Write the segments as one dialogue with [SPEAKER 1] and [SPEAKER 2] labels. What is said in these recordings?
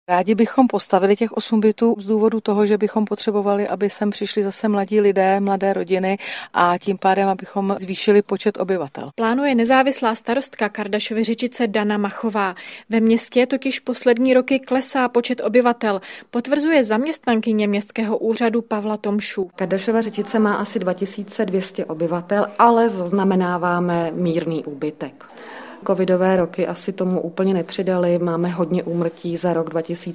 [SPEAKER 1] Rádi bychom postavili těch 8 bytů z důvodu toho, že bychom potřebovali, aby sem přišli zase mladí lidé, mladé rodiny a tím pádem, abychom zvýšili počet obyvatel.
[SPEAKER 2] Plánuje nezávislá starostka Kardašovy Řečice Dana Machová. Ve městě totiž poslední roky klesá počet obyvatel, potvrzuje zaměstnankyně městského úřadu Pavla Tomšů.
[SPEAKER 3] Kardašova Řečice má asi 2200 obyvatel, ale zaznamenáváme mírný úbytek. Covidové roky asi tomu úplně nepřidali, máme hodně úmrtí za rok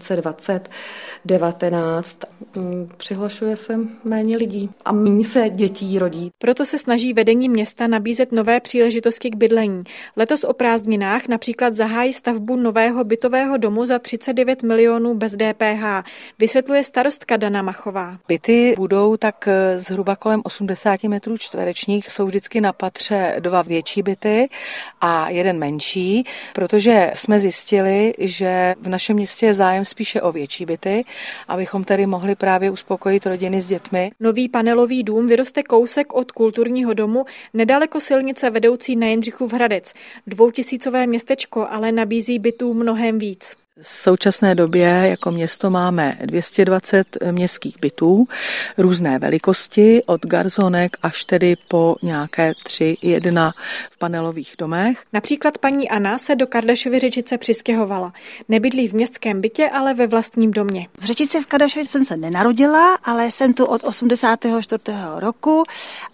[SPEAKER 3] 2020-19. Přihlašuje se méně lidí a méně se dětí rodí.
[SPEAKER 2] Proto se snaží vedení města nabízet nové příležitosti k bydlení. Letos o prázdninách například zahájí stavbu nového bytového domu za 39 milionů bez DPH, vysvětluje starostka Dana Machová.
[SPEAKER 1] Byty budou tak zhruba kolem 80 metrů čtverečních, jsou vždycky na patře 2 větší byty a jeden menší, protože jsme zjistili, že v našem městě je zájem spíše o větší byty, abychom tedy mohli právě uspokojit rodiny s dětmi.
[SPEAKER 2] Nový panelový dům vyroste kousek od kulturního domu nedaleko silnice vedoucí na Jindřichův Hradec. 2000 městečko ale nabízí bytů mnohem víc.
[SPEAKER 1] V současné době jako město máme 220 městských bytů, různé velikosti, od garzonek až tedy po nějaké 3-1 v panelových domech.
[SPEAKER 2] Například paní Anna se do Kardašovy Řečice přistěhovala. Nebydlí v městském bytě, ale ve vlastním domě.
[SPEAKER 4] V Řečici v Kardašově jsem se nenarodila, ale jsem tu od 84. roku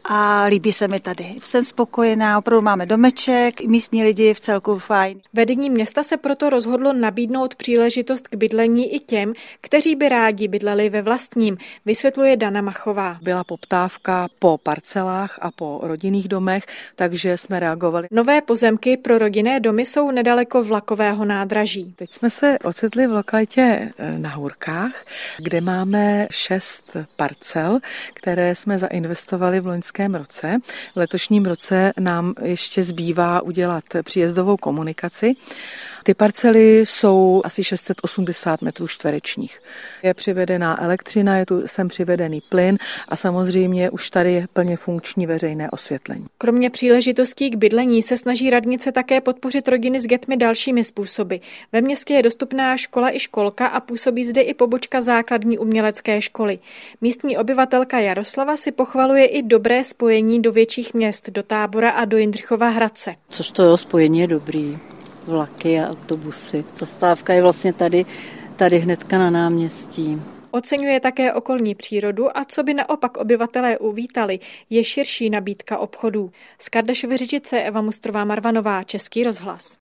[SPEAKER 4] a líbí se mi tady. Jsem spokojená, opravdu máme domeček, místní lidi v celku fajn.
[SPEAKER 2] Vedení města se proto rozhodlo nabídnout příležitost k bydlení i těm, kteří by rádi bydleli ve vlastním, vysvětluje Dana Machová.
[SPEAKER 1] Byla poptávka po parcelách a po rodinných domech, takže jsme reagovali.
[SPEAKER 2] Nové pozemky pro rodinné domy jsou nedaleko vlakového nádraží.
[SPEAKER 1] Teď jsme se ocitli v lokalitě na Hůrkách, kde máme 6 parcel, které jsme zainvestovali v loňském roce. V letošním roce nám ještě zbývá udělat příjezdovou komunikaci. Ty parcely jsou asi 680 metrů čtverečních. Je přivedená elektřina, je tu sem přivedený plyn a samozřejmě už tady je plně funkční veřejné osvětlení.
[SPEAKER 2] Kromě příležitostí k bydlení se snaží radnice také podpořit rodiny s dětmi dalšími způsoby. Ve městě je dostupná škola i školka a působí zde i pobočka základní umělecké školy. Místní obyvatelka Jaroslava si pochvaluje i dobré spojení do větších měst, do Tábora a do Jindřichova Hradce.
[SPEAKER 5] Což to spojení je dobrý. Vlaky a autobusy. Zastávka je vlastně tady hnedka na náměstí.
[SPEAKER 2] Oceňuje také okolní přírodu a co by naopak obyvatelé uvítali, je širší nabídka obchodů. Z Kardašovy Řečice Eva Mustrová Marvanová, Český rozhlas.